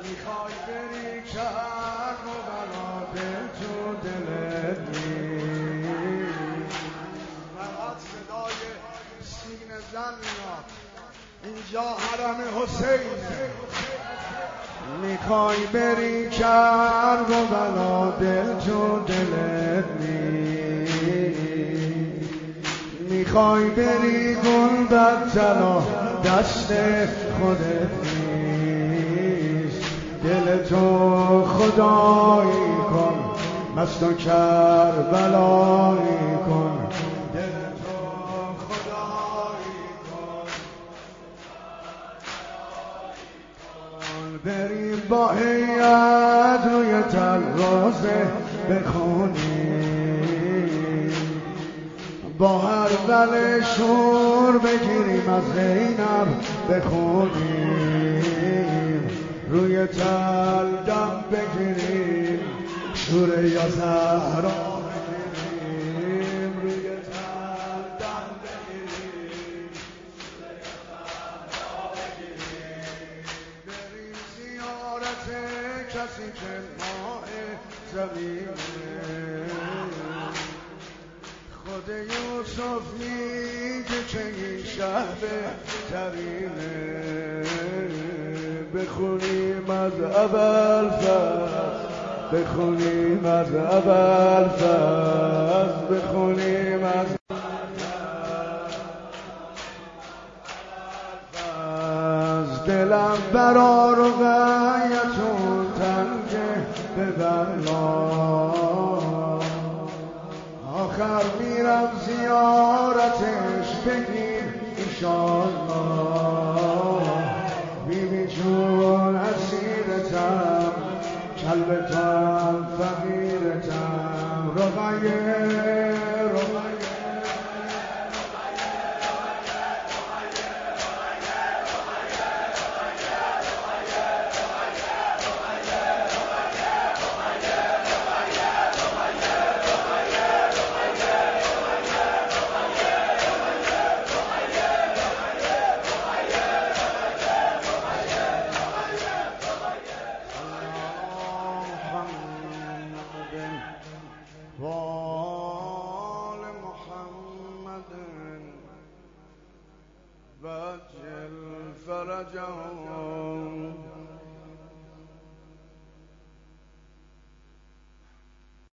میخوای بری کرد و بلا دل تو دلت نیست. فقط صدای سینه زن میاد، اینجا حرم حسینه. میخوای بری کرد و بلا دل تو دلت نیست. میخوای بری گلبد طلا دست خودت نیست. دل تو خدایی کن، مست و کربلایی کن. دل تو خدایی کن. بریم با هیئت روی ترازه بخونیم، با هر بل شور بگیریم از زینب بخونیم. روی تل دم بگیریم، شور یا زهرا بگیریم. روی تل دم بگیریم، شور یا زهرا بگیریم. بریم زیارت کسی که ماه زمینه. خود یوسف میگه که این شهر بهترینه. بخونیم از اول فصل، بخونیم از اول فصل، بخونیم از فصل. دلم برا رقیتون تنگه ببرلا، آخر میرم زیارتش بگیر ایشالله. بیبی جون اسیرتم، کلبتم فقیرتم. رقیه وآل محمد وجل فرجهم.